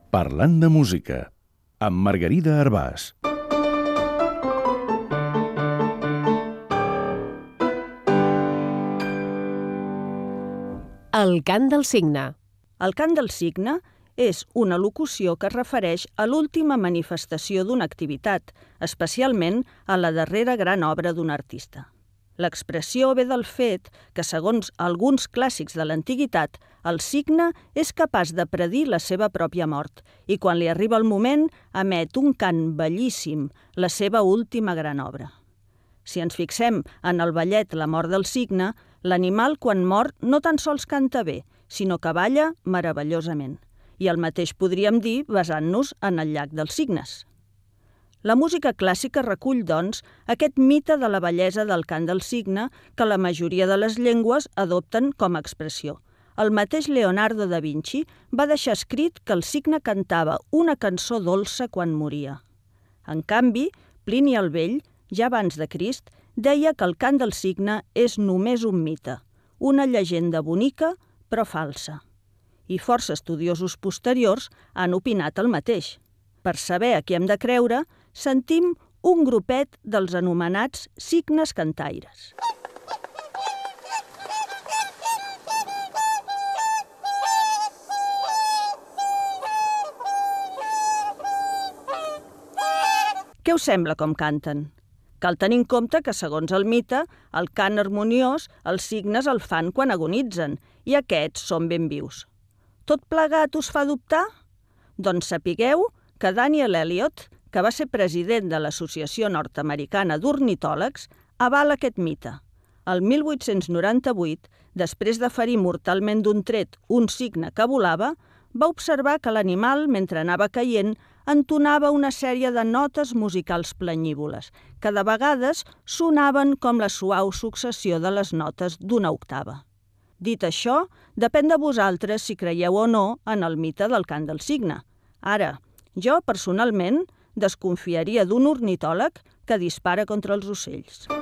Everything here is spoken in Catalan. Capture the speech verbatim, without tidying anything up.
Parlant de música, amb Margarida Arbàs. El cant del cigne. El cant del cigne és una locució que es refereix a l'última manifestació d'una activitat, especialment a la darrera gran obra d'un artista. L'expressió ve del fet que, segons alguns clàssics de l'antiguitat, el cigne és capaç de predir la seva pròpia mort i, quan li arriba el moment, emet un cant bellíssim, la seva última gran obra. Si ens fixem en el ballet La mort del cigne, l'animal, quan mor, no tan sols canta bé, sinó que balla meravellosament. I el mateix podríem dir basant-nos en el llac dels cignes. La música clàssica recull, doncs, aquest mite de la bellesa del cant del cigne que la majoria de les llengües adopten com a expressió. El mateix Leonardo da Vinci va deixar escrit que el cigne cantava una cançó dolça quan moria. En canvi, Plini el Vell, ja abans de Crist, deia que el cant del cigne és només un mite, una llegenda bonica però falsa. I força estudiosos posteriors han opinat el mateix. Per saber a qui hem de creure, sentim un grupet dels anomenats cignes cantaires. Què us sembla com canten? Cal tenir en compte que, segons el mite, el cant harmoniós els cignes el fan quan agonitzen i aquests són ben vius. Tot plegat us fa dubtar? Doncs sapigueu que Daniel Elliott, que va ser president de l'Associació Nord-Americana d'Ornitòlegs, avala aquest mite. El mil vuit-cents noranta-vuit, després de ferir mortalment d'un tret un cigne que volava, va observar que l'animal, mentre anava caient, entonava una sèrie de notes musicals planyívoles, que de vegades sonaven com la suau successió de les notes d'una octava. Dit això, depèn de vosaltres si creieu o no en el mite del cant del cigne. Ara, jo, personalment, desconfiaria d'un ornitòleg que dispara contra els ocells.